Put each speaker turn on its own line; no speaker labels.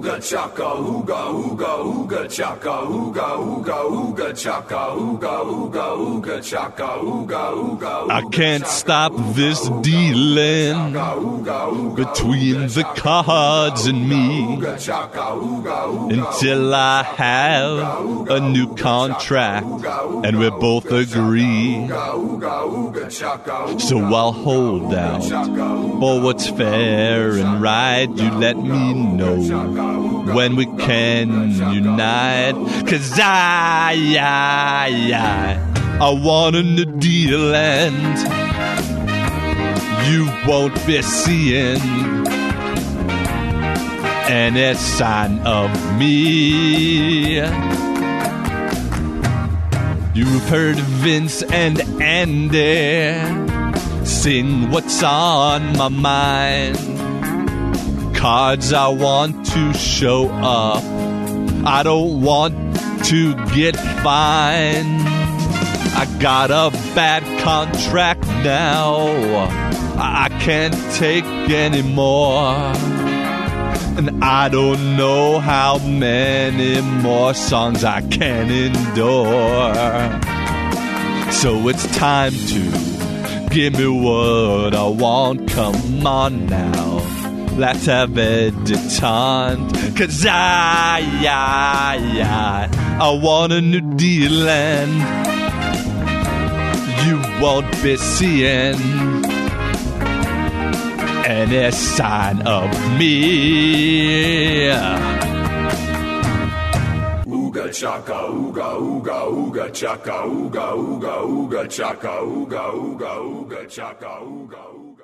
ooga chaka, ooga ooga ooga chaka, ooga ooga ooga chaka, ooga ooga ooga chaka, ooga ooga.
I can't stop this dealing between the cards and me until I have a new contract and we both agree. So I'll hold out for what's fair and right. You let me know when we can unite. 'Cause I want a new deal and you won't be seeing any sign of me. You've heard Vince and Andy sing what's on my mind. Cards I want to show up, I don't want to get fined. I got a bad contract now, I can't take anymore. And I don't know how many more songs I can endure. So it's time to give me what I want. Come on now, let's have a detente. 'Cause I want a new deal and you won't be seeing any sign of me.
Ooga chaka, ooga ooga ooga chaka, ooga ooga ooga chaka, ooga ooga ooga chaka, ooga.